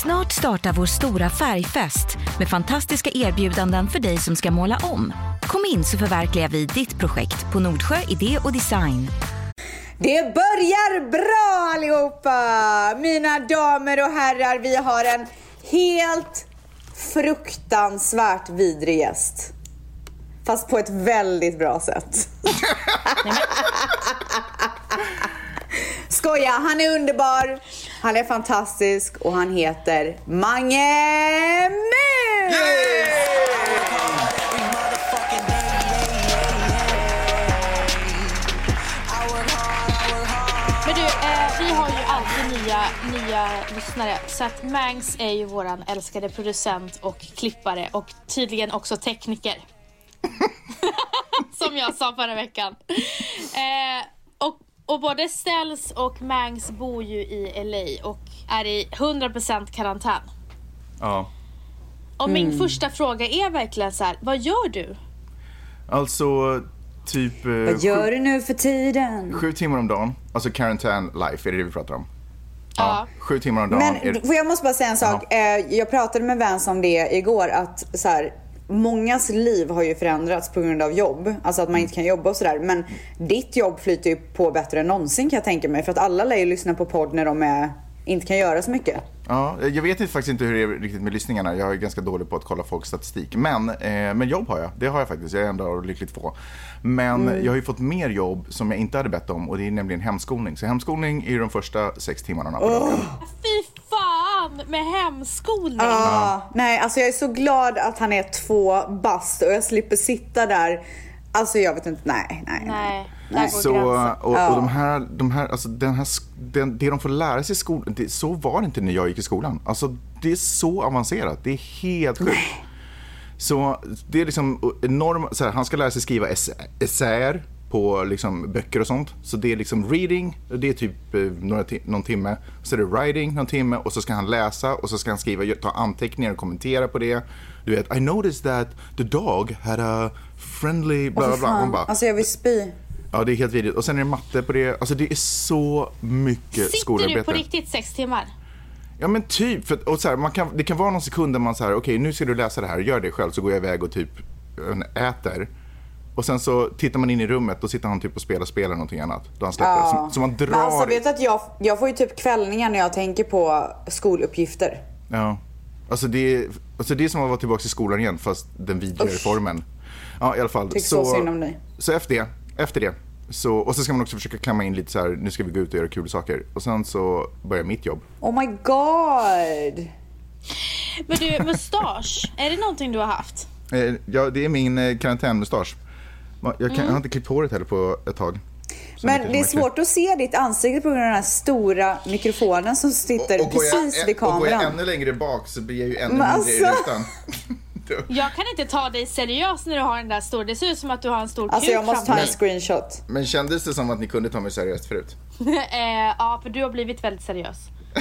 Snart startar vår stora färgfest med fantastiska erbjudanden för dig som ska måla om. Kom in så förverkligar vi ditt projekt på Nordsjö Idé och Design. Det börjar bra allihopa! Mina damer och herrar, vi har en helt fruktansvärt vidrig gäst. Fast på ett väldigt bra sätt. Skoja, han är underbar. Han är fantastisk och han heter Mange Mus! Men du, vi har ju alltid nya lyssnare. Så att Mangs är ju våran älskade producent och klippare och tydligen också tekniker. Som jag sa förra veckan. Och både Ställs och Mangs bor ju i LA och är i 100% karantän. Ja. Och min första fråga är verkligen så här: vad gör du? Alltså typ vad gör du nu för tiden? 7 timmar om dagen. Alltså quarantine life, är det vi pratar om? Ja. 7 timmar om dagen. Men jag måste bara säga en sak. Jag pratade med Vance om det igår, att så här, mångas liv har ju förändrats på grund av jobb. Alltså att man inte kan jobba och sådär. Men ditt jobb flyter ju på bättre än någonsin, kan jag tänka mig. För att alla lär ju lyssna på podd när de inte kan göra så mycket. Ja, jag vet faktiskt inte hur det är riktigt med lyssningarna. Jag är ganska dålig på att kolla folks statistik. Men jobb har jag. Det har jag faktiskt. Jag är ändå lyckligt få. Men jag har ju fått mer jobb som jag inte hade bett om. Och det är nämligen hemskolning. Så hemskolning är ju de första 6 timmarna på dagen. Fy fan med hemskolning. Nej, alltså jag är så glad att han är 2 bast och jag slipper sitta där. Alltså jag vet inte, nej. Så, och de här, alltså det de får lära sig i skolan, så var det inte när jag gick i skolan. Alltså det är så avancerat, det är helt sjukt. Så det är liksom enormt, så här, han ska lära sig skriva essäer på liksom böcker och sånt. Så det är liksom reading, det är typ någon timme. Så är det writing någon timme och så ska han läsa och så ska han skriva, ta anteckningar och kommentera på det. Du vet, I noticed that the dog had a friendly bla bla bla. Bara, alltså jag vill spy. Ja, det är helt vidrigt. Och sen är det matte på det. Alltså det är så mycket skolarbete. Sitter du på riktigt 6 timmar? Ja men typ, och så här, det kan vara någon sekund där man så här, okej, nu ska du läsa det här, gör det själv, så går jag iväg och typ äter. Och sen så tittar man in i rummet, då sitter han typ och spelar någonting annat. Då han släpper. Så man drar. Men alltså vet att jag får ju typ kvällningar när jag tänker på skoluppgifter. Ja. Alltså det är som att vara tillbaka i skolan igen, fast den vidare formen. Ja, i alla fall. Så synd om dig. Så efter det. Så, och så ska man också försöka klämma in lite så här, nu ska vi gå ut och göra kul saker. Och sen så börjar mitt jobb. Oh my god. Men du, mustasch, är det någonting du har haft? Ja, det är min karantänmustasch. Jag har inte klippt håret heller på ett tag. Men det är svårt att se ditt ansikte på grund av den här stora mikrofonen som sitter precis vid kameran. Och går jag ännu längre bak så blir jag ju ännu mindre i rutan. Jag kan inte ta dig seriöst när du har den där stora. Det ser ut som att du har en stor kuk. Alltså jag måste ta en screenshot. Men kändes det som att ni kunde ta mig seriöst förut? Ja, för du har blivit väldigt seriös.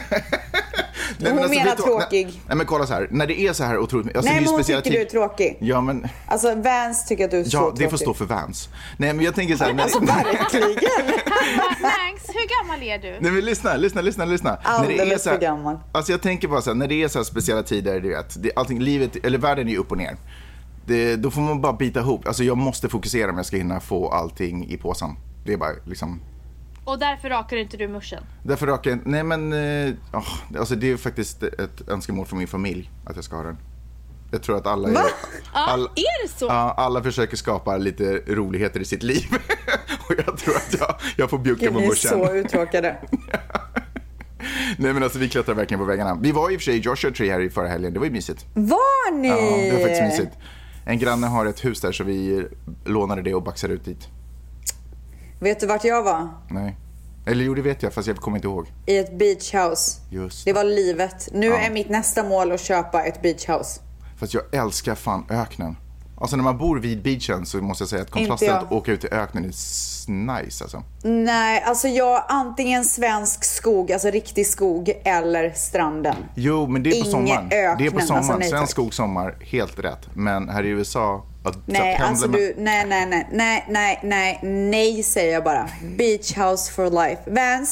Nej, hon alltså, menar tråkig. Nej men kolla så här, när det är så här otroligt, alltså, nej men hon tycker du är tråkig. Ja men alltså Vance tycker att du är så tråkig. Ja, det får stå för Vance. Nej men jag tänker så här, alltså verkligen. Max, hur gammal är du? Nej men lyssna. Alldeles för gammal. Alltså jag tänker bara så här, när det är så här speciella tider, du vet, allting, livet, eller världen är ju upp och ner. Då får man bara bita ihop. Alltså jag måste fokusera om jag ska hinna få allting i påsen. Det är bara liksom. Och därför rakar inte du muschen? Därför rakar jag, nej men alltså det är faktiskt ett önskemål från min familj att jag ska ha den. Jag tror att alla är det så? Ja, alla försöker skapa lite roligheter i sitt liv. Och jag tror att jag får bjucka på muschen. Ni är så uttråkade. Nej men alltså vi klättrar verkligen på väggarna. Vi var i och för sig i Joshua Tree här i förra helgen. Det var ju mysigt. Var ni? Ja, det var faktiskt mysigt. En granne har ett hus där så vi lånade det och baxade ut dit. Vet du vart jag var? Nej. Eller jo, det vet jag, fast jag kommer inte ihåg. I ett beachhouse. Just det var livet. Nu är mitt nästa mål att köpa ett beachhouse. Fast jag älskar fan öknen. Alltså när man bor vid beachen så måste jag säga att kontrasten att åka ut i öknen är nice alltså. Nej, alltså jag antingen svensk skog, alltså riktig skog, eller stranden. Jo, men det är på sommaren. Det är på sommaren, alltså, svensk skog, sommar, helt rätt. Men här i USA nej, alltså du, nej, säger jag bara. Beach house for life. Vance,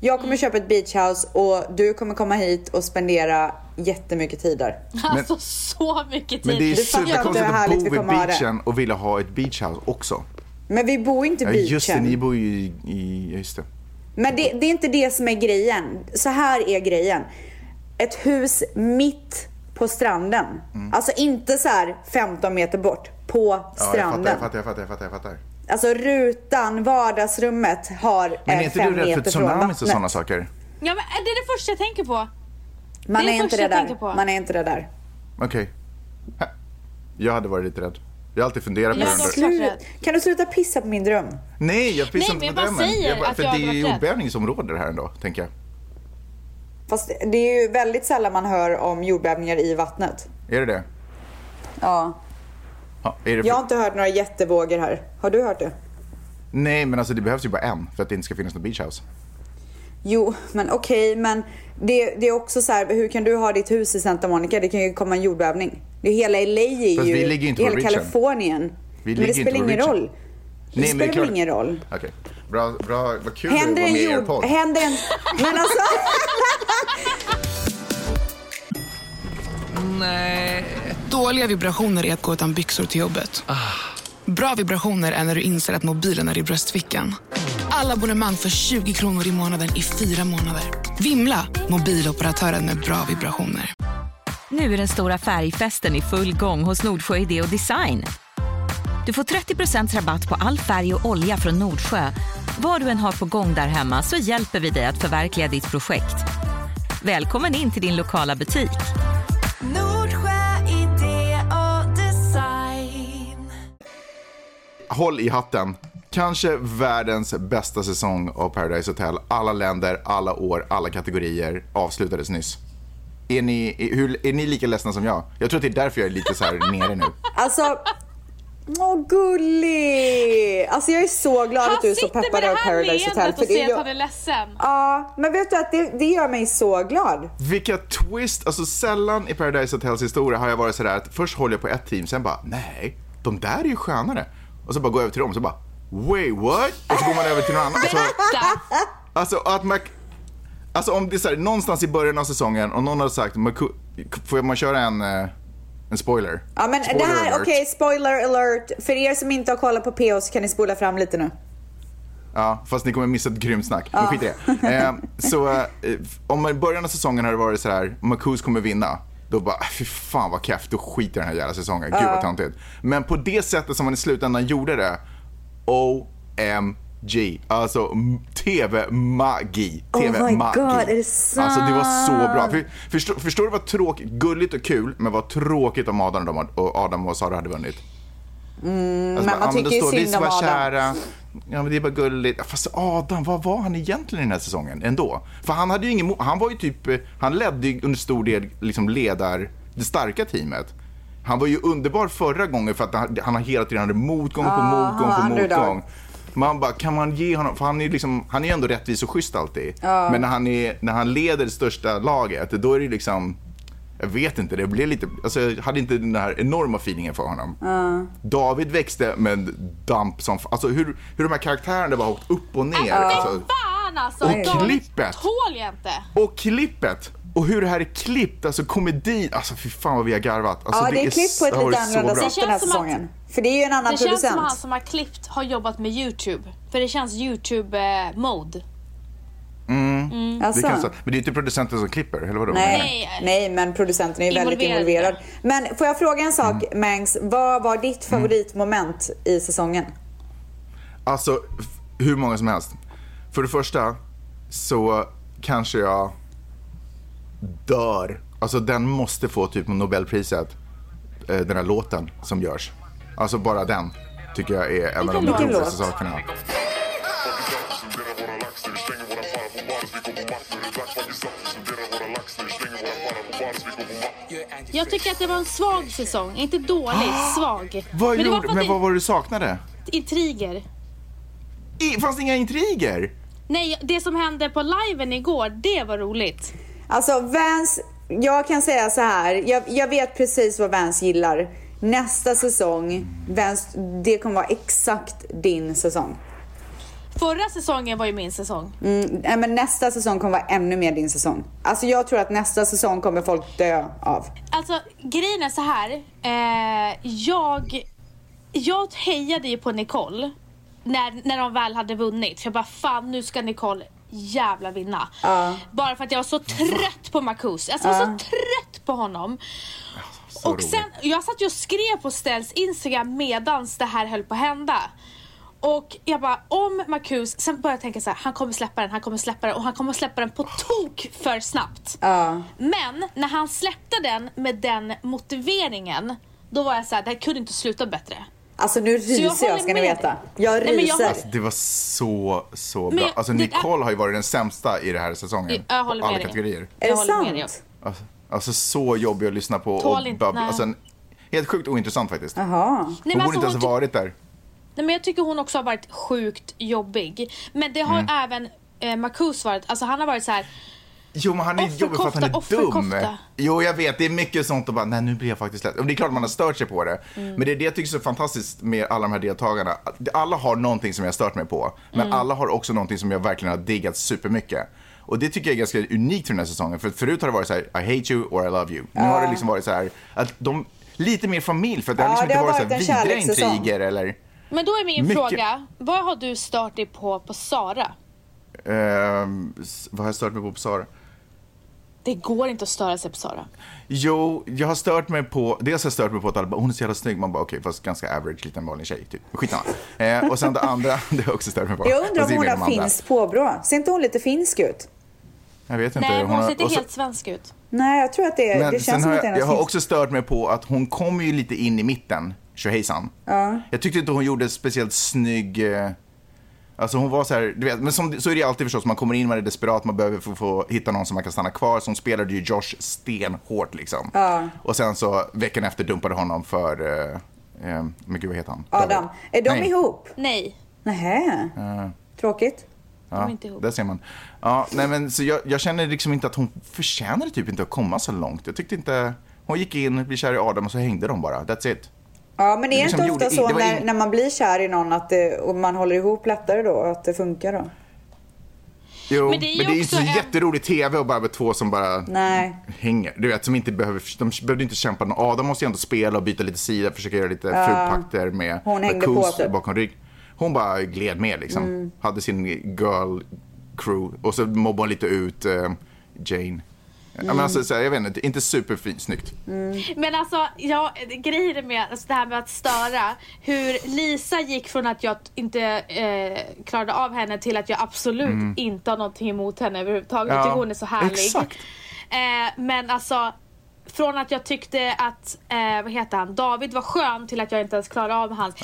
Jag kommer köpa ett beachhouse och du kommer komma hit och spendera jättemycket tid där. Alltså så mycket tid. Men det är superkonstigt att bo vid beachen beachen och vilja ha ett beachhouse också. Men vi bor inte vid beachen. Just det, ni bor ju just det. Men det är inte det som är grejen. Så här är grejen. Ett hus mitt på stranden. Alltså inte så här 15 meter bort. På stranden. Jag fattar. Alltså rutan, vardagsrummet har 5 meter från vattnet. Men är inte du rädd för tsunamis och sådana saker? Ja, men det är det första jag tänker på. Man är inte det där. Man är inte det där. Okej. Jag hade varit lite rädd. Jag har alltid funderat på det. Kan du sluta pissa på min dröm? Nej, jag pissar inte på drömmen. För det är ju jordbävningsområde det här ändå, tänker jag. Fast det är ju väldigt sällan man hör om jordbävningar i vattnet. Är det? Ja. Jag har inte hört några jättevågor här. Har du hört det? Nej, men alltså det behövs ju bara en för att det inte ska finnas något beachhouse. Jo, men okej, men det är också så här, hur kan du ha ditt hus i Santa Monica? Det kan ju komma en jordbävning. Det är hela LA är fast ju vi ligger inte på hela Richard. Kalifornien. Men det spelar ingen roll. Det spelar väl ingen roll. Okej. Bra, vad kul att vara med i er podd. Men alltså Nej. Dåliga vibrationer är att gå utan byxor till jobbet. Bra vibrationer är när du inser att mobilen är i bröstfickan. Alla abonnemang för 20 kronor i månaden i 4 månader. Vimla, mobiloperatören med bra vibrationer. Nu är den stora färgfesten i full gång hos Nordsjö Idé och Design. Du får 30% rabatt på all färg och olja från Nordsjö. Vad du än har på gång där hemma så hjälper vi dig att förverkliga ditt projekt. Välkommen in till din lokala butik. Nordsjö Idé och Design. Håll i hatten. Kanske världens bästa säsong av Paradise Hotel. Alla länder, alla år, alla kategorier avslutades nyss. Är ni lika ledsna som jag? Jag tror att det är därför jag är lite så här nere nu. Alltså, gullig! Alltså jag är så glad att du är så peppad av Paradise Hotel. För det är att han är ledsen. Ja, men vet du att det gör mig så glad. Vilka twist, alltså sällan i Paradise Hotels historia har jag varit sådär att först håller jag på ett team, sen bara, nej, de där är ju skönare. Och så bara går jag över till dem och så bara, wait, what? Och så går man över till någon annan. Alltså om det är så här, någonstans i början av säsongen och någon har sagt, får man köra en spoiler? Ja, men spoiler det här, okej, spoiler alert. För er som inte har kollat på PO så kan ni spola fram lite nu. Ja, fast ni kommer missa ett grymt snack. Men skit i det. Om i början av säsongen har det varit så här, Marcus kommer vinna. Då bara, fy fan vad kräft, då skiter den här jävla säsongen. Gud vad töntigt. Men på det sättet som man i slutändan gjorde det, OMG. Alltså TV-magi. Oh my god, är det sant? Alltså det var så bra. Förstår du vad tråkigt, gulligt och kul, men vad tråkigt om Adam och Sara hade vunnit. Alltså, men man tycker ju synd om Adam. Kära. Ja, men det är bara gulligt. Fast Adam, vad var han egentligen i den här säsongen ändå? För han hade ju han var ju typ, han ledde ju under stor del liksom det starka teamet. Han var ju underbar förra gången för att han har hela tiden hade motgång på motgång. Man bara, kan man ge honom, för han är ju ändå rättvis och schysst alltid. Men när han leder det största laget, då är det liksom, jag vet inte, det blev lite, alltså jag hade inte den här enorma feelingen för honom. David växte med damp som, alltså hur de här karaktärerna bara åkt upp och ner. Fan alltså, och klippet. Tål jag inte. Och klippet. Och hur det här är klippt, alltså komedi, alltså fy fan vad vi har garvat. Alltså, det är klippt på ett lite annorlunda sätt den här säsongen. För det är ju en annan producent. Det känns som han som har klippt har jobbat med YouTube. För det känns YouTube-mode. Alltså. Men det är inte producenten som klipper, eller vadå? Nej, men producenten är ju väldigt involverad. Men får jag fråga en sak, Mangs? Vad var ditt favoritmoment i säsongen? Alltså, hur många som helst. För det första så kanske jag dör. Alltså den måste få typ Nobelpriset, den här låten som görs. Alltså bara den tycker jag är en av de roligaste sakerna. Jag tycker att det var en svag säsong. Inte dålig, svag. Men vad var det du saknade? Intriger. Fanns det inga intriger? Nej, det som hände på liven igår, det var roligt. Alltså Vance, jag kan säga så här, jag vet precis vad Vance gillar. Nästa säsong, Vance, det kommer vara exakt din säsong. Förra säsongen var ju min säsong. Nej, men nästa säsong kommer vara ännu mer din säsong. Alltså jag tror att nästa säsong kommer folk dö av. Alltså grejen är så här. Jag hejade ju på Nicole när de väl hade vunnit. För jag bara, fan nu ska Nicole jävla vinna. Bara för att jag var så trött på Marcus. Alltså jag var så trött på honom. Och sen, jag satt ju och skrev på Stells Instagram medans det här höll på att hända. Och jag bara, om Marcus, sen började jag tänka så här, han kommer släppa den och han kommer släppa den på tok för snabbt. Men när han släppte den med den motiveringen, då var jag så här, det här kunde inte sluta bättre. Alltså nu ryser jag ska ni veta. Jag ryser. Alltså, det var så bra. Alltså Nicole har ju varit den sämsta i den här säsongen. Jag håller på alla med kategorier. Är det sant? Alltså så jobbig att lyssna på. Alltså, helt sjukt ointressant faktiskt. Jaha. Hon borde inte ens ha varit där. Nej, men jag tycker hon också har varit sjukt jobbig. Men det har även Marcus varit. Alltså han har varit så här. Jo, men han är jobbig för att han är dum. Jo, jag vet, det är mycket sånt och bara, nej nu blir jag faktiskt lätt. Och det är klart man har stört sig på det. Men det är det jag tycker är så fantastiskt med alla de här deltagarna. Alla har någonting som jag har stört mig på. Men alla har också någonting som jag verkligen har diggat supermycket. Och det tycker jag är ganska unikt för den här säsongen. För förut har det varit så här, I hate you or I love you. Nu har det liksom varit så här, att de, lite mer familj. För att det har liksom inte varit så här vidriga intriger eller. Men då är min fråga, vad har du stört dig på Sara? Vad har jag stört mig på Sara? Det går inte att störa sig på Sara. Jo, jag har stört mig på, dels har jag stört mig på att alla bara, hon är så jävla snygg. Man bara, okej, fast ganska average, liten vanlig tjej typ. Skitsamma. Och sen det andra, det har jag också stört mig på. Jag undrar om hon har finsk påbrå. Ser inte hon lite finsk ut? Jag vet inte. Nej, hon ser inte helt svensk ut. Nej, jag tror att det känns som att det är något. Jag har också stört mig på att hon kommer ju lite in i mitten, Shoheisan. Jag tyckte inte hon gjorde speciellt snygg. Alltså hon var så här, du vet, men så är det alltid förstås, man kommer in, man är desperat, man behöver få hitta någon som man kan stanna kvar. Så hon spelade ju Josh stenhårt liksom. Och sen så veckan efter dumpade honom för men gud, vad heter han? Adam. Är de ihop? Nej. Nähä. Tråkigt. Ja, där ser man. Ja, nej men så jag känner liksom inte att hon förtjänade typ inte att komma så långt. Jag tyckte inte, hon gick in, blev kär i Adam och så hängde de bara. That's it. Ja, men det är liksom inte ofta så när man blir kär i någon att och man håller ihop lättare då, att det funkar då? Jo, men det är inte så jätteroligt tv och bara med två som bara hänger. Du vet, som inte behövde inte kämpa. Adam måste ju ändå spela och byta lite sida, försöka göra lite fulpakter med Marcus bakom rygg. Hon bara gled med liksom. Hade sin girl crew och så mobbade lite ut Jane. Men alltså, så här, jag vet inte superfint snyggt. Men alltså, grejer med alltså, det här med att störa. Hur Lisa gick från att jag inte klarade av henne till att jag absolut inte har någonting emot henne överhuvudtaget. Jag tycker hon är så härlig. Exakt. Men alltså, från att jag tyckte att vad heter han, David var skön till att jag inte ens klarade av hans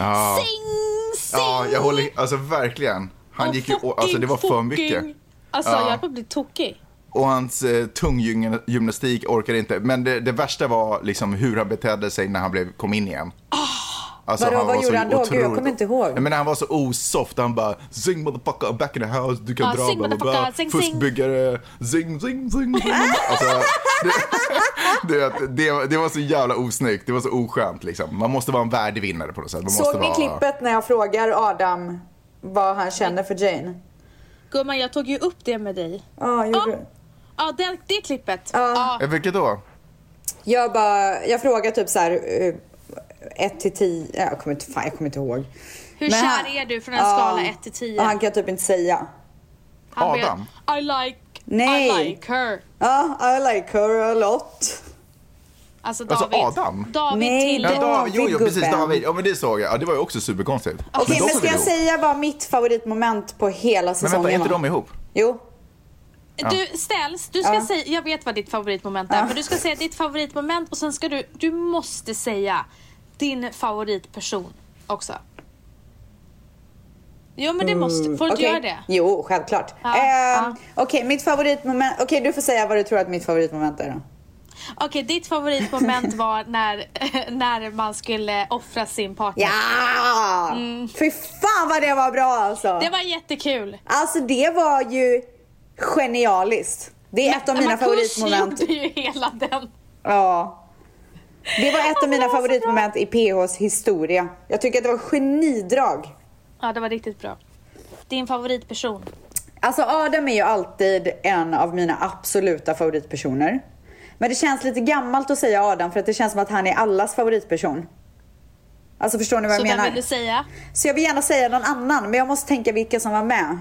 sing. Ja, jag håller, alltså verkligen. Han gick ju, alltså det var för mycket. Alltså jag är på att bli tokig. Och hans tunggymnastik orkade inte. Men det värsta var liksom hur han betedde sig när han kom in igen. Alltså, vad gjorde han då? Gud, jag kommer inte ihåg. Men han var så osoft. Han bara, zing motherfucker, I'm back in the house. Du kan dra, zing bla bla bla. Fuskbyggare, zing, zing, zing. Alltså, det var så jävla osnyggt. Det var så oskönt liksom. Man måste vara en värdig vinnare på något sätt. Såg ni klippet när jag frågar Adam vad han känner för Jane? Gumman, jag tog ju upp det med dig. Gjorde du? Ja, det klippet. Vilket då? Jag frågar typ så här 1 till 10. Jag kommer inte ihåg. Hur kär är du från en skala 1 till 10? Han kan typ inte säga. Adam? I like her. Ja, I like her a lot. Alltså David. Adam? David. Jo, precis, David. Ja, men det såg jag. Ja, det var ju också superkonstigt. Okej, men ska jag säga vad mitt favoritmoment på hela säsongen var? Men vänta, är inte de ihop? Jo. Du ska säga, jag vet vad ditt favoritmoment är, men du ska säga ditt favoritmoment och sen ska du måste säga din favoritperson också. Jo, men det måste, får du inte göra det? Jo, självklart. Okej, mitt favoritmoment. Okej, du får säga vad du tror att mitt favoritmoment är då. Okej, ditt favoritmoment var när man skulle offra sin partner. Ja! Fy fan vad det var bra alltså. Det var jättekul. Alltså det var ju genialiskt. Det är ett av mina favoritmoment. Marcus gjorde ju hela den. Ja. Det var ett av mina favoritmoment i PHs historia. Jag tycker att det var genidrag. Ja, det var riktigt bra. din favoritperson? Alltså Adam är ju alltid en av mina absoluta favoritpersoner. Men det känns lite gammalt att säga Adam, för att det känns som att han är allas favoritperson. Alltså förstår ni vad jag menar? Så vem vill du säga? Så jag vill gärna säga någon annan, men jag måste tänka vilka som var med.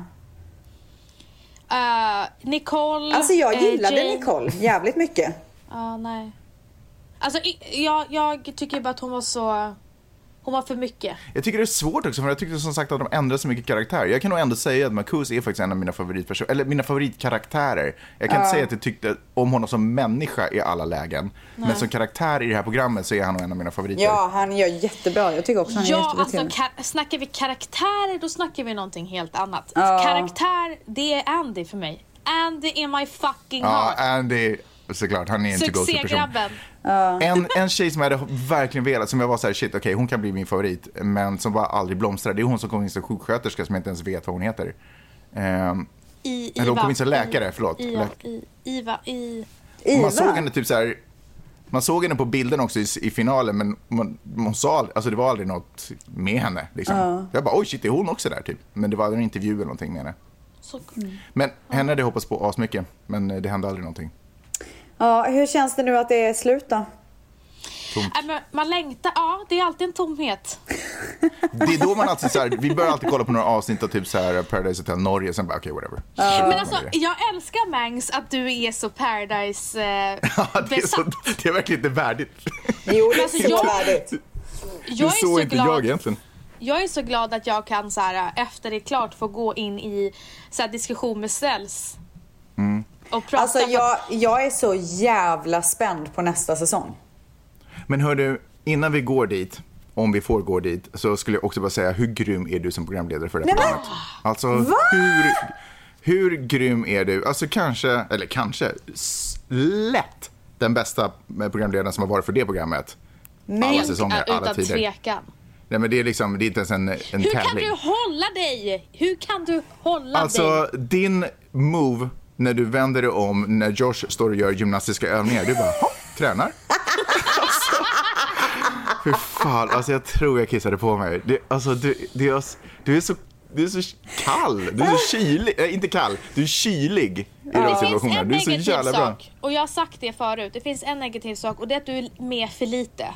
Nicole. Alltså jag gillade Nicole jävligt mycket. Nej. Alltså jag tycker bara att hon var för mycket. Jag tycker det är svårt också, för jag tycker som sagt att de ändrar så mycket karaktär. Jag kan nog ändå säga att Marcus är faktiskt en av mina favoritpersoner, eller mina favoritkaraktärer. Jag kan inte säga att jag tyckte om honom som människa i alla lägen. Nej. Men som karaktär i det här programmet så är han nog en av mina favoriter. Ja, han gör jättebra. Jag tycker också han är jättebra. Alltså snackar vi karaktärer, då snackar vi någonting helt annat. Karaktär, det är Andy för mig. Andy in my fucking heart. Ja, Andy, såklart. Han är en succégrabben. En tjej som jag hade verkligen velat, som jag var så här, shit, okej, hon kan bli min favorit, men som bara aldrig blomstrar. Det är hon som kom in som sjuksköterska som jag inte ens vet vad hon heter. Eller hon kom in som läkare, förlåt. Iva. Man såg henne typ så här, man såg henne på bilden också i finalen, men man sa, alltså det var aldrig något med henne liksom. Jag bara, oj shit, är hon också där typ? Men det var en intervju eller någonting med henne. Men henne hade jag hoppats på asmycket, men det hände aldrig någonting. Ja, hur känns det nu att det är slut då? Man längtar, det är alltid en tomhet. Det är då man alltid så här, vi börjar alltid kolla på några avsnitt av typ så här Paradise Hotel Norge, sen bara okej, whatever. Men alltså, jag älskar Mangs att du är så Paradise besatt. Det är verkligen inte värdigt. Jo, det är så värdigt. Jag är så inte glad. Jag egentligen. Jag är så glad att jag kan så här, efter det är klart få gå in i så här, diskussion med Ställs. Och prata. Alltså jag är så jävla spänd på nästa säsong. Men hör du, innan vi går dit, om vi får gå dit, så skulle jag också bara säga, hur grym är du som programledare för det här programmet? Alltså, hur grym är du? Alltså kanske lätt den bästa programledaren som har varit för det programmet. Alla säsonger, alla tider. Utan tvekan. Nej, men det är liksom, det är inte ens en tävling. Hur kan du hålla dig? Hur kan du hålla dig? Alltså, din move när du vänder dig om när Josh står och gör gymnastiska övningar, du bara, tränar. Alltså, för fan, alltså jag tror jag kissade på mig. Du är så kall, du är så kylig, inte kall, du är kylig i de situationerna. Du är så jävla bra. Och jag har sagt det förut, det finns en negativ sak, och det är att du är med för lite.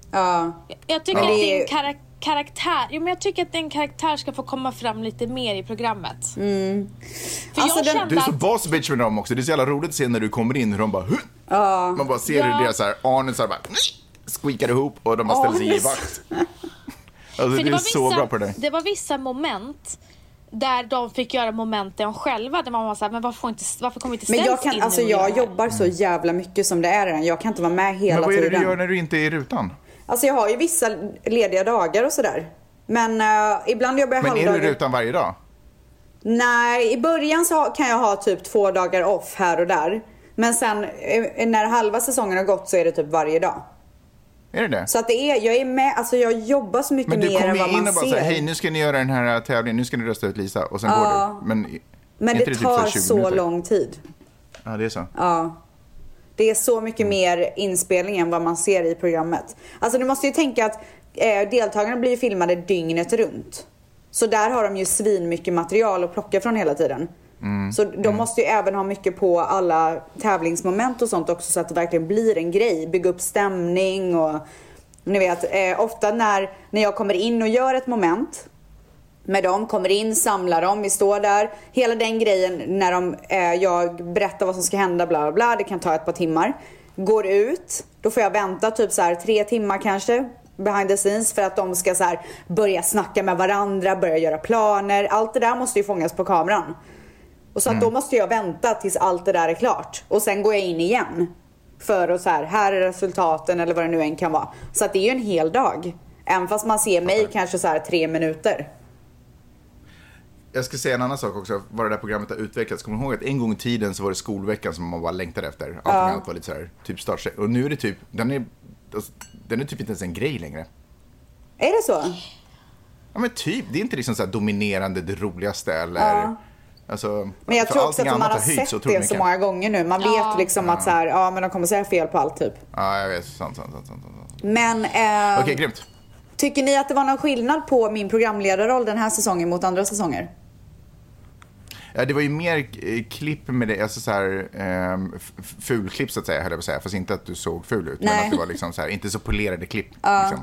Jag tycker att din karaktär, jag tycker att din karaktär ska få komma fram lite mer i programmet. För alltså du är så boss bitch med dem också. Det är så jävla roligt att se när du kommer in hur de bara man bara ser hur deras Arne så här bara squeakar ihop och de bara ställer sig i vakt. Alltså det är så bra på det. Det var vissa moment där de fick göra momenten själva, där man var så här, men varför kommer inte Ställs in? Men jag jobbar så jävla mycket som det är redan. Jag kan inte vara med hela tiden. Men vad är det du gör när du inte är i rutan? Alltså jag har ju vissa lediga dagar och sådär. Men ibland jobbar jag halvdagar. Men är du i rutan varje dag? Nej, i början så kan jag ha typ 2 dagar off här och där. Men sen när halva säsongen har gått så är det typ varje dag. Är det det? Så att jag är med, alltså jag jobbar så mycket mer än vad man ser. Men du kommer in och bara säger, hej, nu ska ni göra den här tävlingen, nu ska ni rösta ut Lisa, och sen går du. Men det tar typ så lång tid. Ja, det är så. Ja. Det är så mycket mer inspelning än vad man ser i programmet. Alltså du måste ju tänka att deltagarna blir filmade dygnet runt. Så där har de ju svin mycket material att plocka från hela tiden. Så de måste ju även ha mycket på alla tävlingsmoment och sånt också, så att det verkligen blir en grej. Bygga upp stämning och ni vet, ofta när jag kommer in och gör ett moment med dem, kommer in, samlar dem, vi står där, hela den grejen när jag berättar vad som ska hända, bla bla bla, det kan ta ett par timmar. Går ut, då får jag vänta typ så här 3 timmar kanske behind the scenes, för att de ska så här börja snacka med varandra, börja göra planer. Allt det där måste ju fångas på kameran. Och så att då måste jag vänta tills allt det där är klart. Och sen går jag in igen för att så här är resultaten eller vad det nu än kan vara. Så att det är ju en hel dag. Även fast man ser mig kanske så här 3 minuter. Jag ska säga en annan sak också, vad det där programmet har utvecklats. Kommer du ihåg att en gång i tiden så var det skolveckan som man bara längtade efter. Allting annat var lite så här, typ start. Och nu är det typ, den är typ inte ens en grej längre. Är det så? Ja men typ, det är inte liksom så här dominerande det roligaste eller... Alltså, men jag tror också att man har sett det så många gånger nu. Man vet liksom att så här, men de kommer säga fel på allt typ. Ja, jag vet. Sant. Men Okej, grymt. tycker ni att det var någon skillnad på min programledarroll den här säsongen mot andra säsonger? Ja, det var ju mer klipp med det, alltså så här fulklipp så att säga, höll jag på att säga. Fast inte att du såg ful ut, men att det var liksom så här, inte så polerade klipp. Liksom.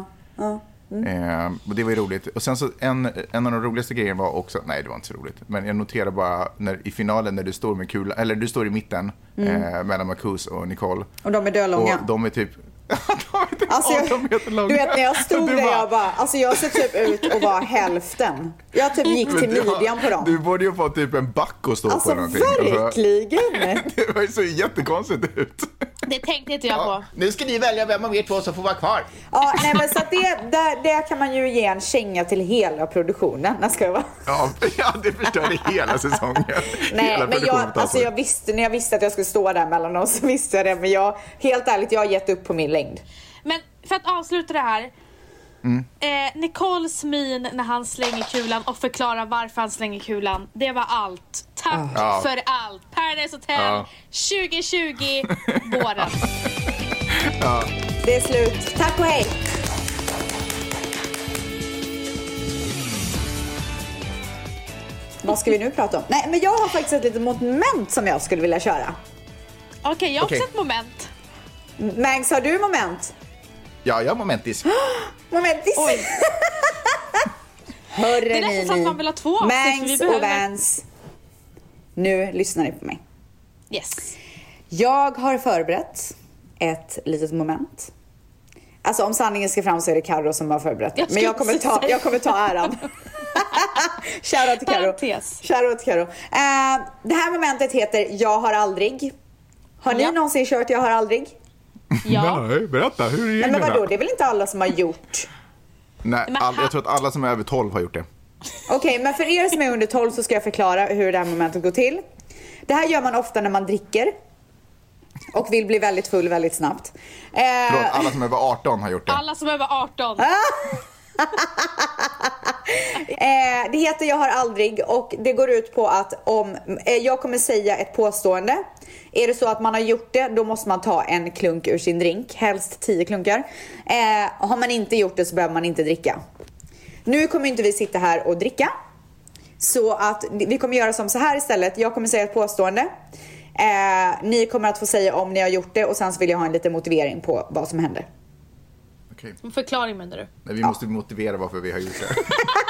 Och det var ju roligt. Och sen så en av de roligaste grejerna var också, nej det var inte så roligt, men jag noterade bara i finalen när du står med kula, eller du står i mitten mellan Marcus och Nicole. Och de är dölånga. Och de är typ alltså, du vet när jag stod där jag bara, alltså jag ser typ ut att vara hälften. Jag typ gick till midjan på dem. Du borde ju få typ en back att stå alltså, på någonting. Verkligen. Det var ju så jättekonstigt ut. Det tänkte inte jag på. Nu ska ni välja vem av er två som får vara kvar. Ja, nej men så att det kan man ju ge en känga till hela produktionen. När ska jag vara? Ja, det förstörde hela säsongen. Nej, hela men jag visste, när jag visste att jag skulle stå där mellan dem så visste jag det. Men helt ärligt, jag har gett upp på min längd. Men för att avsluta det här. Nicoles min när han slänger kulan och förklarar varför han slänger kulan. Det var allt. Tack för allt. Paradise Hotel 2020 våren. Det är slut. Tack och hej. Vad ska vi nu prata om? Nej, men jag har faktiskt ett litet moment som jag skulle vilja köra. Okej, jag har också ett moment. Mangs, har du moment? Ja, jag har momentis. Momentis. Oj. Hörrni, det är nästan så att man vill ha två avsnitt. Mangs och Vans. Nu lyssnar ni på mig. Yes. Jag har förberett ett litet moment. Alltså om sanningen ska fram så är det Karo som har förberett det. Men jag kommer ta äran. Shoutout till Karo. Shoutout till Karo. Det här momentet heter Jag har aldrig. Har ni någonsin kört Jag har aldrig? Ja. Nej, berätta. Hur är det? Men vadå? Det är väl inte alla som har gjort? Nej, jag tror att alla som är över 12 har gjort det. Okej, men för er som är under 12 så ska jag förklara hur det här momentet går till. Det här gör man ofta när man dricker och vill bli väldigt full väldigt snabbt. Förlåt, alla som är över 18 har gjort det. Alla som är över 18. Det heter Jag har aldrig och det går ut på att om jag kommer säga ett påstående. Är det så att man har gjort det, då måste man ta en klunk ur sin drink. Helst 10 klunkar. Har man inte gjort det så behöver man inte dricka. Nu kommer inte vi sitta här och dricka. Så att vi kommer göra som så här istället. Jag kommer säga ett påstående. Ni kommer att få säga om ni har gjort det. Och sen så vill jag ha en liten motivering på vad som händer. Okej. Förklaring menar du? Nej, vi måste motivera varför vi har gjort det.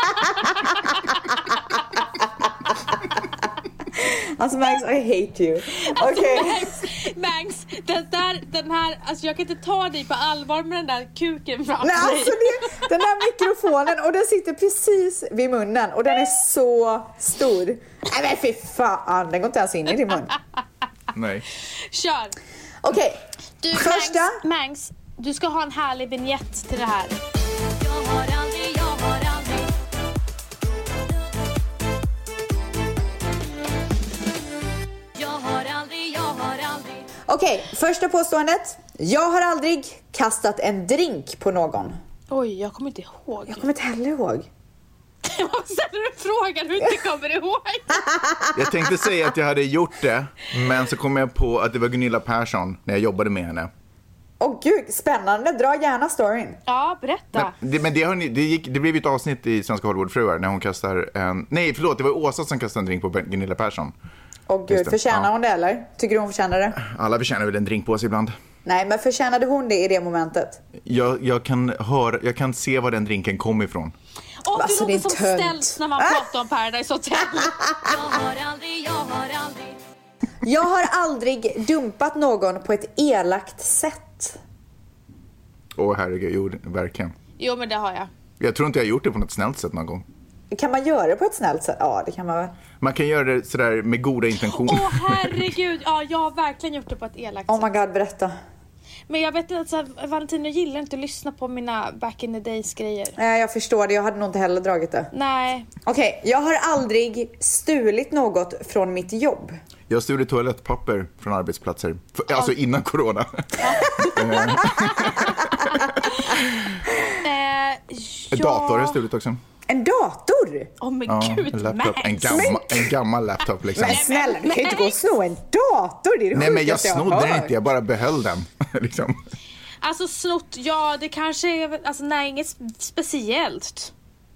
Alltså Max, I hate you. Okej. Max, den här, alltså jag kan inte ta dig på allvar med den där kuken framför Nej, dig. alltså den där mikrofonen och den sitter precis vid munnen och den är så stor. Nej men fy fan, den går inte ens in i din mun. Nej. Kör. Okej. Du, Första. Mangs, du ska ha en härlig vignett till det här. Jag har aldrig, jag har aldrig. Jag har aldrig, jag har aldrig. Okej, första påståendet. Jag har aldrig kastat en drink på någon. Oj, jag kommer inte ihåg. Jag kommer inte heller ihåg. Vad ställer du frågan du inte kommer ihåg? Jag tänkte säga att jag hade gjort det, men så kom jag på att det var Gunilla Persson när jag jobbade med henne. Åh gud, spännande. Dra gärna storyn. Ja, berätta. Men det blev ett avsnitt i Svenska Hollywoodfruar när hon kastar en... Nej, förlåt, det var Åsa som kastade en drink på Gunilla Persson. Åh gud, förtjänar hon det eller? Tycker du hon förtjänar det? Alla förtjänar väl en drink på sig ibland. Nej, men förtjänade hon det i det momentet? Jag kan se var den drinken kom ifrån. Och Alltså, du det är låter som tönt. ställs när man pratar om Paradise Hotel. Jag har aldrig, jag har aldrig. Jag har aldrig dumpat någon på ett elakt sätt. Åh herregud, jo, verkligen. Jo, men det har jag. Jag tror inte jag har gjort det på något snällt sätt någon gång. Kan man göra det på ett snällt sätt? Ja, det kan man väl. Man kan göra det sådär med goda intentioner. Åh, herregud. Ja, jag har verkligen gjort det på ett elakt Oh sätt. my god, berätta. Men jag vet att Valentino gillar inte att lyssna på mina back in the days grejer. Nej, jag förstår det. Jag hade nog inte heller dragit det. Nej. Okej, jag har aldrig stulit något från mitt jobb. Jag har stulit toalettpapper från arbetsplatser. Alltså innan corona. En dator har jag stulit också. En dator? Åh men gud, en laptop. En gammal laptop liksom. Men snälla, du kan ju inte gå och sno en dator. Det är det Nej, men jag sjukaste snodde har den hört. inte. Jag bara behöll den. liksom. Alltså snott, ja det kanske är, alltså nej inget speciellt.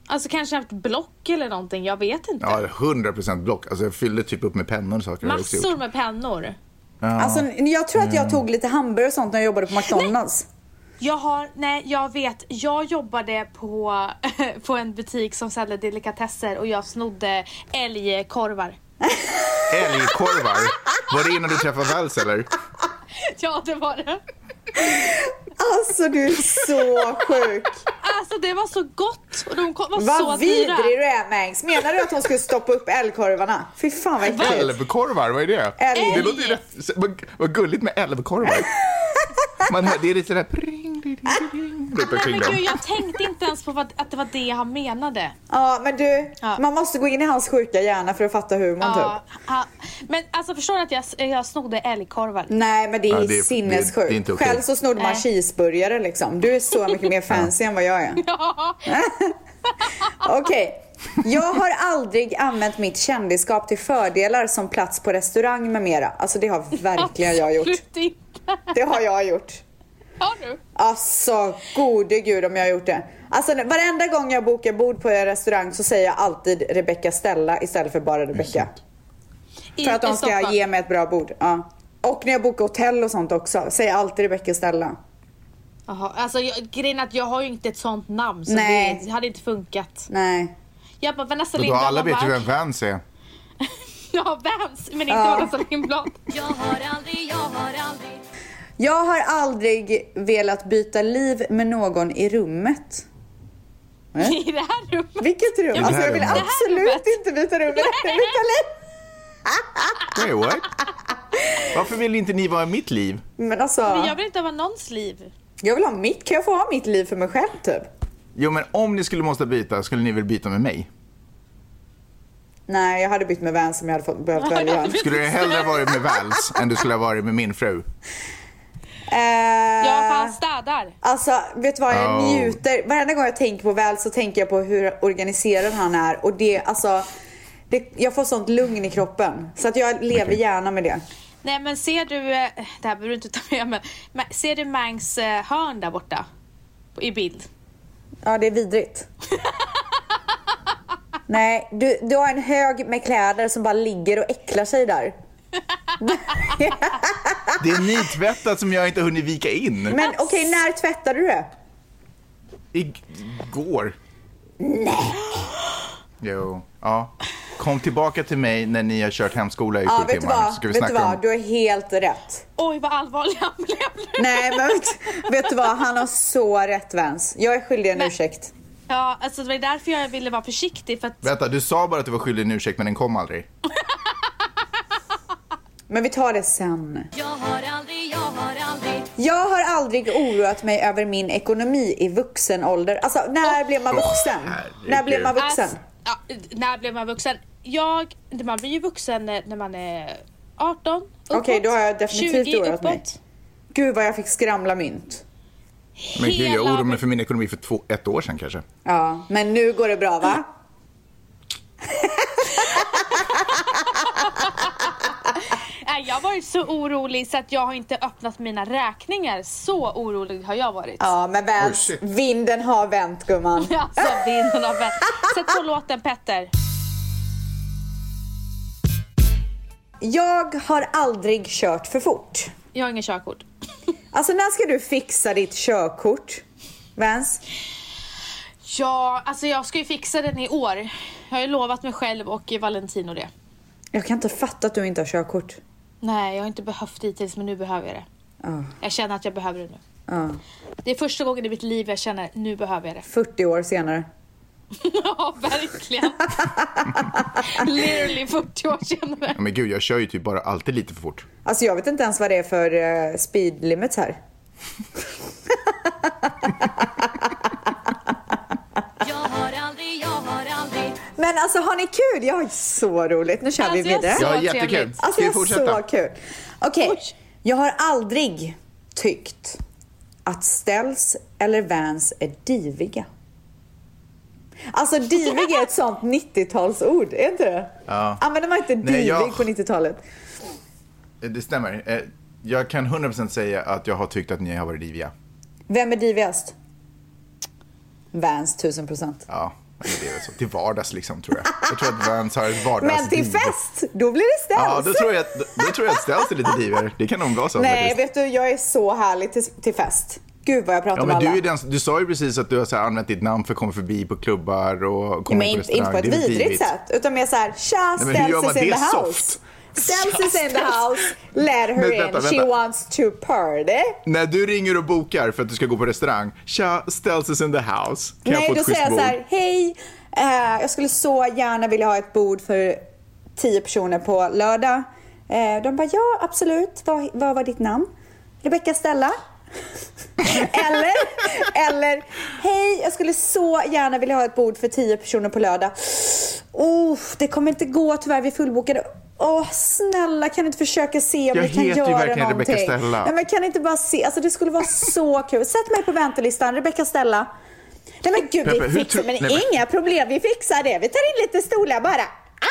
Alltså kanske haft block eller någonting, jag vet inte. Ja, 100% block. Alltså jag fyllde typ upp med pennor och saker. Massor med pennor. Ja. Alltså jag tror att jag tog lite hamburgare och sånt när jag jobbade på McDonalds. Jag vet. Jag jobbade på en butik som säljer delikatesser och jag snodde älgkorvar. Älgkorvar? Var det innan du träffade Vals eller? Ja, det var det. Alltså du är så sjuk. Alltså det var så gott och de var så dyra. Vad vidrig du är, Mangs. Menar du att hon skulle stoppa upp älgkorvarna? Fy fan vad äckligt. Älvkorvar, vad är det? Älg. Det låter ju rätt, vad gulligt med älvkorvar. Man hör, det är lite där Men gud, jag tänkte inte ens på att det var det han menade. Ja, men du, man måste gå in i hans sjuka hjärna för att fatta humorn typ. Men alltså förstår du att jag snodde älgkorvar? Nej, men det är sinnessjukt. Det är inte okej. Själv så snodde man cheeseburgare liksom. Du är så mycket mer fancy än vad jag är. Ja. Okej. Jag har aldrig använt mitt kändisskap till fördelar som plats på restaurang med mera. Alltså det har verkligen jag gjort. Inte. Det har jag gjort. Har du? Alltså, gode gud om jag har gjort det. Alltså varenda gång jag bokar bord på en restaurang så säger jag alltid Rebecca Stella istället för bara Rebecca. För att de ska ge mig ett bra bord. Ja. Och när jag bokar hotell och sånt också säger jag alltid Rebecca Stella. Jaha, alltså grejen är att jag har ju inte ett sånt namn så det hade inte funkat. Nej. Jag bara, Vanessa Lindblad. Och då alla vet ju vem Vans är. Ja, Vans, men inte Vanessa Lindblad. Jag har aldrig Jag har aldrig velat byta liv med någon i rummet. I det här rummet? Vilket rum? Ja, alltså jag vill absolut inte byta rum med Wait, what? Varför vill inte ni vara i mitt liv? Men alltså, men jag vill inte ha någons liv. Jag vill ha mitt. Kan jag få ha mitt liv för mig själv typ? Jo, men om ni skulle måste byta, skulle ni väl byta med mig? Nej, jag hade bytt med Vans som jag hade behövt välja. Skulle du hellre varit med Vals än du skulle ha varit med min fru? Jag fan städar. Alltså, vet du vad, jag njuter. Varenda gång jag tänker på Vals så tänker jag på hur organiserad han är. Och det, alltså, jag får sånt lugn i kroppen. Så att jag lever gärna med det. Nej, men ser du, det här behöver du inte ta med, men ser du Mangs hörn där borta i bild? Ja, det är vidrigt. Nej, du har en hög med kläder som bara ligger och äcklar sig där. Det är nytvättat som jag inte hunnit vika in. Men okej, när tvättade du det? Igår. Nej. Jo, ja. Kom tillbaka till mig när ni har kört hemskola i 7 timmar. Så ska vi snacka om... Du har helt rätt. Oj, vad allvarlig han blev nu. Nej, men vet du vad? Han har så rätt, Vans. Jag är skyldig en ursäkt. Ja, alltså det var därför jag ville vara försiktig för att... Vänta, du sa bara att du var skyldig en ursäkt, men den kom aldrig. Men vi tar det sen. Jag har aldrig Jag har aldrig oroat mig över min ekonomi i vuxen ålder. Alltså, när blev man vuxen? När blev man vuxen? Alltså, ja, när blev man vuxen? Man blir ju vuxen när man är 18. Okej, då har jag definitivt 20 oroat mig. Gud vad jag fick skramla mynt. Men gud, jag oroade mig för min ekonomi för 1 år sedan kanske. Ja, men nu går det bra, va? Jag har varit så orolig så att jag har inte öppnat mina räkningar. Så orolig har jag varit. Ja, men väl, vinden har vänt, gumman. Alltså, vinden har vänt. Sätt på låten, Petter. Jag har aldrig kört för fort. Jag har ingen körkort. Alltså, när ska du fixa ditt körkort, Vans? Ja, alltså jag ska ju fixa den i år. Jag har ju lovat mig själv och Valentino det. Jag kan inte fatta att du inte har körkort. Nej, jag har inte behövt det hittills, men nu behöver jag det. Jag känner att jag behöver det nu. Det är första gången i mitt liv jag känner, nu behöver jag det. 40 år senare. Ja, verkligen. Literally 40 år senare. Men gud, jag kör ju typ bara alltid lite för fort. Alltså jag vet inte ens vad det är för speed limits här. Jag har aldrig Men alltså, har ni kul? Jag har så roligt. Nu kör vi vidare. Ja, jättekul. Alltså, Ska vi jag fortsätta? så kul. Okej, jag har aldrig tyckt att Ställs eller Vans är diviga. Alltså, divig är ett sånt 90-talsord, är inte det? Ja. Använder man inte divig på 90-talet? Det stämmer. Jag kan 100% säga att jag har tyckt att ni har varit diviga. Vem är divigast? Vans, 1000%. Ja, Det är så. Till vardags liksom, tror jag. Jag tror att Vans har ett vardags. Men till fest, då blir det ställs. Ja, då tror jag att ställs är lite divigare. Det kan nog vara så. Nej, faktiskt. vet du, jag är så härlig till fest. Gud vad jag pratar med alla. Du sa ju precis att du har så här använt ditt namn för att komma förbi på klubbar och komma Men på restaurang. inte på ett vidrigt sätt, utan mer så här, tja, Ställs is in the house. Ställs is in the house, let her in, she wants to party. När du ringer och bokar för att du ska gå på restaurang, tja, Ställs is in the house. Kan jag få ett då säger jag bord? så här, hej, jag skulle så gärna vilja ha ett bord för 10 personer på lördag. De bara, ja absolut, vad var ditt namn? Rebecca Stella. eller hej, jag skulle så gärna vilja ha ett bord för 10 personer på lördag. Det kommer inte gå tyvärr, vi är fullbokade. Snälla, kan du inte försöka se om vi kan göra verkligen någonting? Rebecca Stella. Nej, men kan inte bara se, alltså det skulle vara så kul. Sätt mig på väntelistan, Rebecca Stella. Nej men gud, Peppe, vi fixar, men inga problem, vi fixar det. Vi tar in lite stolar bara.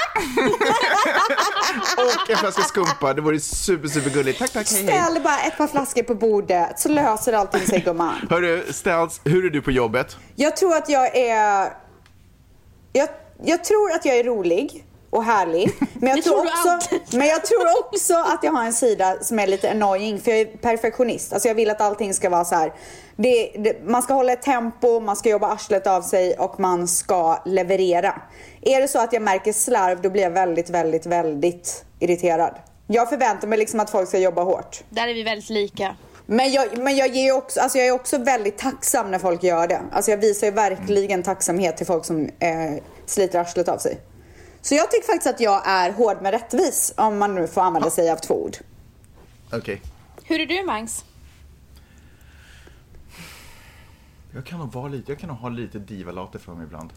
Och en flaska skumpa, det vore supergulligt. Tack, hej. Ställ bara ett par flaskor på bordet så löser allting sig, gumman. Hörru, Ställs, hur är du på jobbet? Jag tror att jag är... Jag tror att jag är rolig och härlig. Men jag tror också att jag har en sida som är lite annoying. För jag är perfektionist. Alltså jag vill att allting ska vara så här. Man ska hålla ett tempo, man ska jobba arslet av sig och man ska leverera. Är det så att jag märker slarv, då blir jag väldigt, väldigt, väldigt irriterad. Jag förväntar mig liksom att folk ska jobba hårt. Där är vi väldigt lika. Men jag ger också, alltså jag är också väldigt tacksam när folk gör det. Alltså jag visar ju verkligen tacksamhet till folk som sliter arslet av sig. Så jag tycker faktiskt att jag är hård med rättvis, om man nu får använda sig av 2 ord. Okej. Hur är du, Mangs? Jag kan nog ha lite divalater för mig ibland.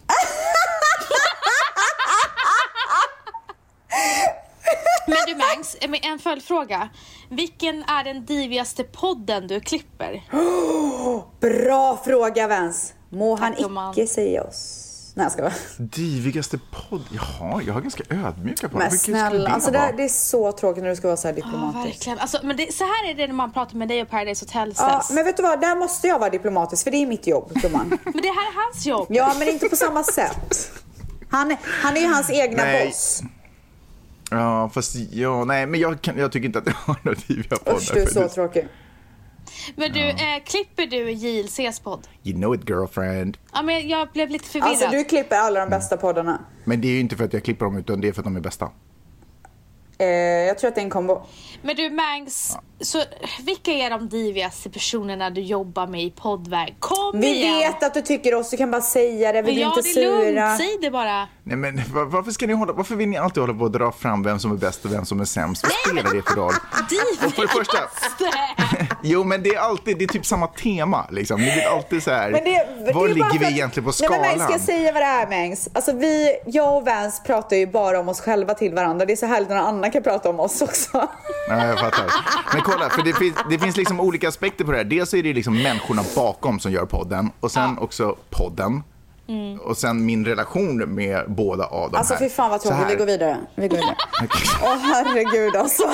Men du, Mangs, en följdfråga. Vilken är den divigaste podden du klipper? Bra fråga, Vens. Må Tack, han icke säga oss. Nej, jag ska vara. Divigaste podd? Jaha, jag har ganska ödmjuka på. Men snälla, alltså det är så tråkigt när du ska vara så här diplomatisk. Ja, verkligen. Alltså, men så här är det när man pratar med dig och Paradise Hotel. Ja, men vet du vad? Där måste jag vara diplomatisk, för det är mitt jobb, gumman. Men det här är hans jobb. Ja, men inte på samma sätt. Han är ju hans egna boss. Ja, fast men jag tycker inte att jag har några diviga poddar. Usch, du är så tråkig. Men du, klipper du JLCs podd? You know it, girlfriend. Ja, men jag blev lite förvirrad. Alltså, du klipper alla de bästa poddarna. Men det är ju inte för att jag klipper dem, utan det är för att de är bästa. Jag tror att det är en kombo. Men du, Mangs, så vilka är de divigaste personerna du jobbar med i poddväg? Vi vet att du tycker oss, du kan bara säga det, vi blir inte sura. Ja, det är lugnt, säg det bara. Nej, men varför vill ni alltid hålla på att dra fram vem som är bäst och vem som är sämst? Vad spelar det för roll? Divigaste! Och för det första, jo, men det är typ samma tema, liksom. Ni vill alltid så här, var ligger vi egentligen på skalan? Nej, men Mangs, ska jag säga vad det är, Mangs? Alltså jag och Vans pratar ju bara om oss själva till varandra. Det är så härligt när någon annan kan prata om oss också. Ja, jag fattar. Men kolla, för det finns liksom olika aspekter på det här. Dels är det liksom människorna bakom som gör podden. Och sen också podden. Och sen min relation med båda av dem. Alltså fy fan vad tråkigt, vi går vidare. Åh herregud alltså.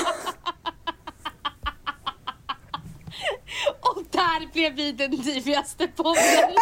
Och där blev vi den divigaste podden.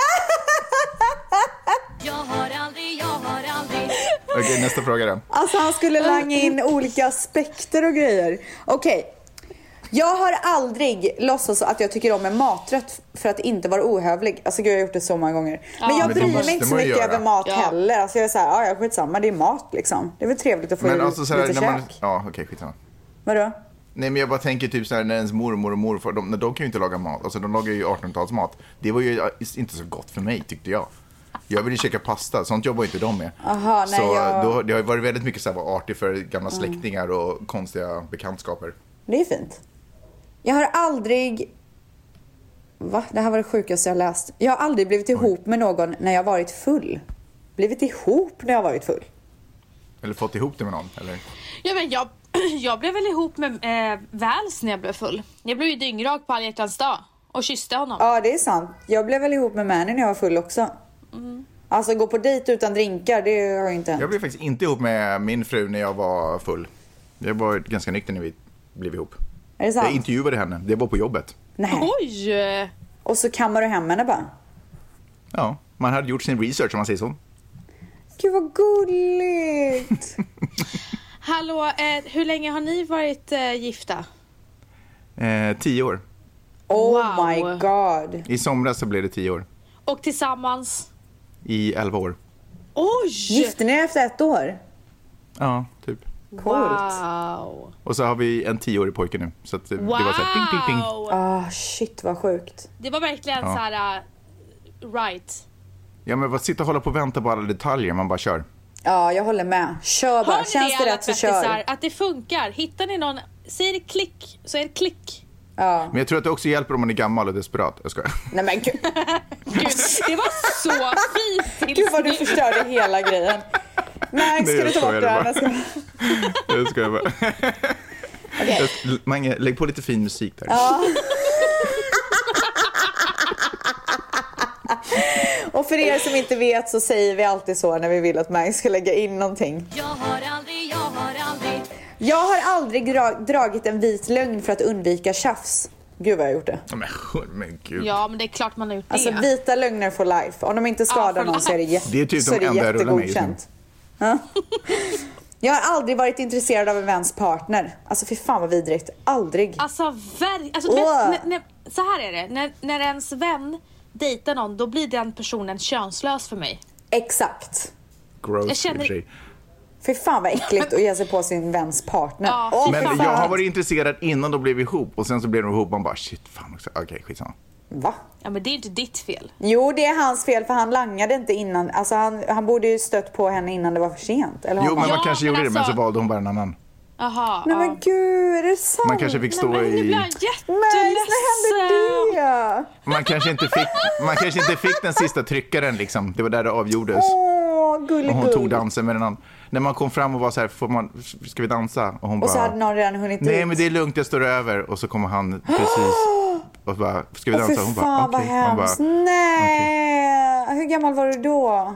Jag har aldrig Okej, nästa fråga då. Alltså han skulle langa in olika aspekter och grejer. Okej. Jag har aldrig låtsats att jag tycker om en maträtt för att inte vara ohövlig. Alltså gud, jag har gjort det så många gånger. Men jag bryr mig inte så mycket över mat heller. Alltså jag är såhär, jag skitsamma, det är mat liksom. Det är väl trevligt att få lite käk. Ja, okej, skitsamma. Vadå? Nej, men jag bara tänker typ så här, när ens mormor och morfar, de kan ju inte laga mat. Alltså de lagar ju 1800-talsmat. Det var ju inte så gott för mig, tyckte jag. Jag ville käka pasta, sånt jobbar inte de med. Aha, nej, så det har ju varit väldigt mycket så här, vara artig för gamla släktingar och konstiga bekantskaper. Det är fint. Jag har aldrig... Va? Det här var det sjukaste jag läst. Jag har aldrig blivit ihop med någon när jag varit full. Blivit ihop när jag varit full. Eller fått ihop det med någon, eller? Ja, men jag blev väl ihop med Vals när jag blev full. Jag blev ju dyngrak på alla hjärtans dag och kysste honom. Ja, det är sant. Jag blev väl ihop med Manny när jag var full också. Alltså gå på dejt utan drinkar, det har ju inte hänt. Jag blev faktiskt inte ihop med min fru när jag var full. Jag var ganska nykter när vi blev ihop. Är det sant? Jag intervjuade henne, det var på jobbet. Nej. Oj! Och så kammar du hem henne bara. Ja, man hade gjort sin research om man säger så. Gud vad gulligt. Hallå, hur länge har ni varit gifta? 10 år. Oh Wow. my god. I somras så blev det 10 år. Och tillsammans? I 11 år. Oj! Gifte ni er efter 1 år? Ja, typ. Coolt. Wow. Och så har vi en 10-årig pojke nu. Så att det var så här, ding, ding, ding. Shit vad sjukt. Det var verkligen så här right. Ja, men vad sitta och hålla på och vänta på alla detaljer. Man bara kör. Ja, jag håller med. Kör bara. Har ni Känns det alla rätt så tvättisar, kör. att det funkar? Hittar ni någon, säger det klick så är det klick. Ja. Men jag tror att det också hjälper om man är gammal och desperat. Jag skojar. Nej men gud. Gud, det var så fint. Gud vad du förstörde hela grejen. Nej, ska du ta bort det här? Jag skojar bara. Okay. Mange, lägg på lite fin musik där. Ja. Och för er som inte vet så säger vi alltid så när vi vill att Mag ska lägga in någonting. Jag har aldrig Jag har aldrig dragit en vit lögn för att undvika tjafs. Gud vad jag har gjort det. Men gud. Ja, men det är klart man har gjort det. Alltså vita lögner for life. Om de inte skadar någon så är det, det är typ så är det de enda jag rullar med just nu. jättegodkänt. Ja. Jag har aldrig varit intresserad av en väns partner. Alltså fy fan vad vidrigt. Aldrig. Alltså, så här är det. När ens vän dejtar någon, då blir den personen könslös för mig. Exakt. Gross. Jag känner... Fy fan vad äckligt att ge sig på sin väns partner. Ja, men jag har varit intresserad innan de blev ihop. Och sen så blev de ihop. Man bara shit, fan också. Okej, skitsamma. Va? Ja, men det är inte ditt fel. Jo, det är hans fel för han langade inte innan. Alltså han borde ju stött på henne innan det var för sent. Eller jo, men man Ja, kanske men gjorde det, men alltså- så valde hon bara en annan. Jaha. Nej men gud, är det sant? Man kanske fick stå Nu blir i... jag Max, när hände det? Man kanske inte fick den sista tryckaren liksom. Det var där det avgjordes. Åh, gullig. Och hon tog dansen med den andra. När man kom fram och var så här, ska vi dansa? Och hon Och så bara, hade någon redan hunnit nej dit. men det är lugnt, jag står över. Och så kommer han precis och bara, ska vi dansa? Fy Hon fan bara, vad hemskt. Nej. Hur gammal var du då?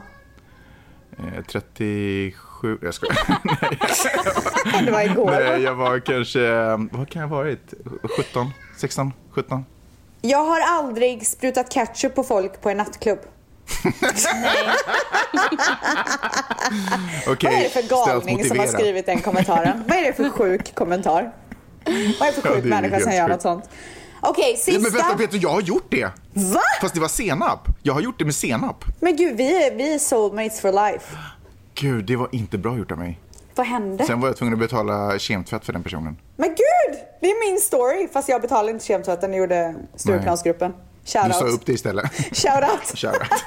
37, jag skojar. Det var igår. Nej, jag var kanske, vad kan jag ha varit? 17. Jag har aldrig sprutat ketchup på folk på en nattklubb. Okej, Vad är det för galning som har skrivit den kommentaren? Vad är det för sjuk kommentar? Vad är det för sjuk människa som gör något sånt? Okej, sista. Men vänta, vet du, jag har gjort det. Va? Fast det var senap. Jag har gjort det med senap. Men gud, vi är soulmates for life. Gud, det var inte bra gjort av mig. Vad hände? Sen var jag tvungen att betala kemtvätt för den personen. Men gud, det är min story. Fast jag betalade inte kemtvätten, det gjorde Stureplansgruppen. Du sa Shoutout. upp det istället. Shoutout. Shoutout.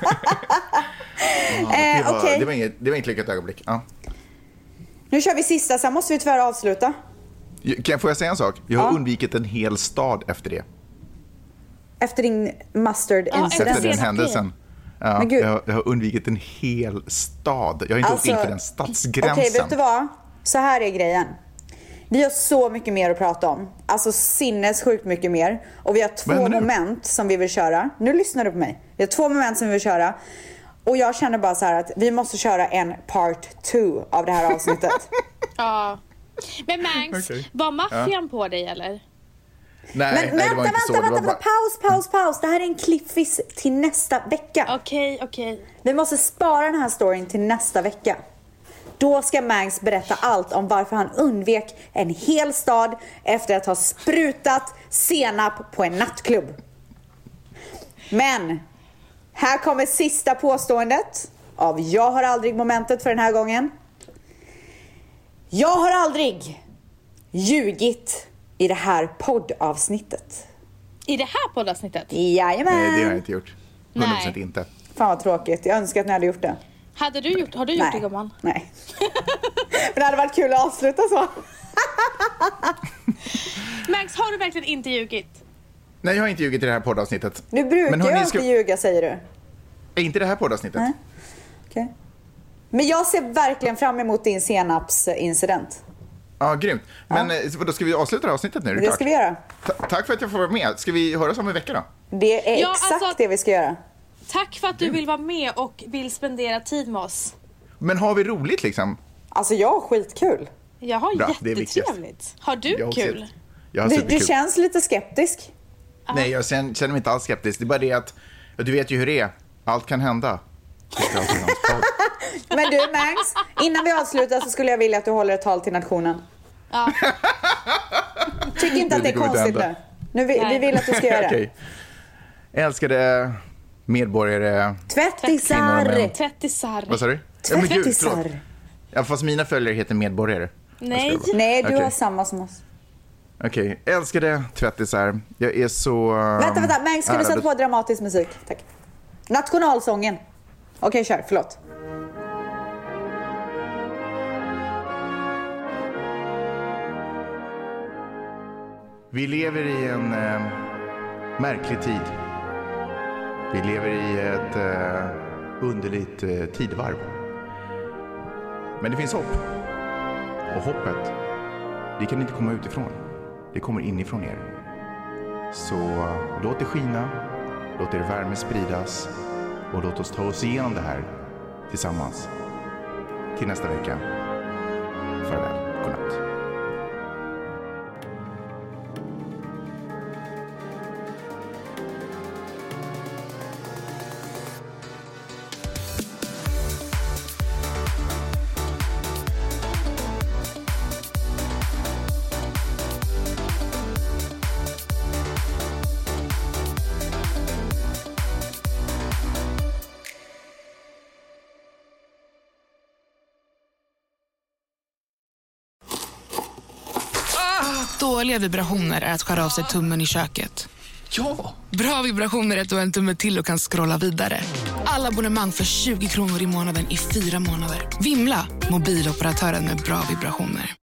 Okej. Det var inte lyckat ögonblick. Ja. Nu kör vi sista, sen måste vi tyvärr avsluta. Får jag säga en sak? Jag har undvikit en hel stad efter det. Efter din mustard incident. Efter den Senap. händelsen. Ja, Men gud. jag har undvikit en hel stad. Jag har inte åkt in för den stadsgränsen. Okej, vet du vad? Så här är grejen. Vi har så mycket mer att prata om. Alltså sinnessjukt mycket mer. Och vi har 2 moment som vi vill köra. Nu lyssnar du på mig. Vi har 2 moment som vi vill köra. Och jag känner bara så här att vi måste köra en part 2 av det här avsnittet. Ja. Men Mangs, var maffian på dig eller? Nej, Men nej, det var inte så. Det var vänta. bara... Paus. Det här är en cliffis till nästa vecka. Okej. Vi måste spara den här storyn till nästa vecka. Då ska Mangs berätta allt om varför han undvek en hel stad efter att ha sprutat senap på en nattklubb. Men här kommer sista påståendet av jag har aldrig momentet för den här gången. Jag har aldrig ljugit i det här poddavsnittet. I det här poddavsnittet? Jajamän. Nej, det har jag inte gjort. 100% Nej. inte. Fan vad tråkigt. Jag önskar att ni hade gjort det. Har du gjort det, gumman? Nej. Men det hade varit kul att avsluta så. Max, har du verkligen inte ljugit? Nej, jag har inte ljugit i det här poddavsnittet. Du brukar Men ju hörni, alltid ljuga, säger du. Inte det här poddavsnittet. Nej. Okej. Men jag ser verkligen fram emot din senapsincident. Ja, grymt. Men då ska vi avsluta det här avsnittet nu? Det ska vi göra. Tack för att jag får vara med. Ska vi höras om en vecka då? Det är Ja, exakt alltså- det vi ska göra. Tack för att du vill vara med och vill spendera tid med oss. Men har vi roligt liksom? Alltså jag har skitkul. Jag har Bra, det är jättetrevligt. Har du Jag har kul? sett- Jag har Du superkul. känns lite skeptisk. Nej, jag känner mig inte alls skeptisk. Det är bara det att, du vet ju hur det är. Allt kan hända. Men du Mangs, innan vi avslutar så skulle jag vilja att du håller ett tal till nationen. Ja. Tycker inte att det är konstigt nu. Vi vill att du ska göra det. Okej. Älskade medborgare. Tvättisar. Vad sa du? Tvättisar. Ja, fast mina följare heter medborgare. Nej, du har samma som oss. Okej, älskade tvättisar. Jag är så... Vänta, Mangs, ska du sätta på dramatisk musik? Tack. Nationalsången. Okej, kör, förlåt. Vi lever i en märklig tid. Vi lever i ett underligt tidvarv. Men det finns hopp. Och hoppet, det kan inte komma utifrån. Det kommer inifrån er. Så låt det skina, låt er värme spridas och låt oss ta oss igenom det här tillsammans. Till nästa vecka. Farväl, godnatt. Dåliga vibrationer är att skära av sig tummen i köket. Ja! Bra vibrationer är att du har en tumme till och kan scrolla vidare. Alla abonnemang för 20 kronor i månaden i 4 månader. Vimla! Mobiloperatören med bra vibrationer.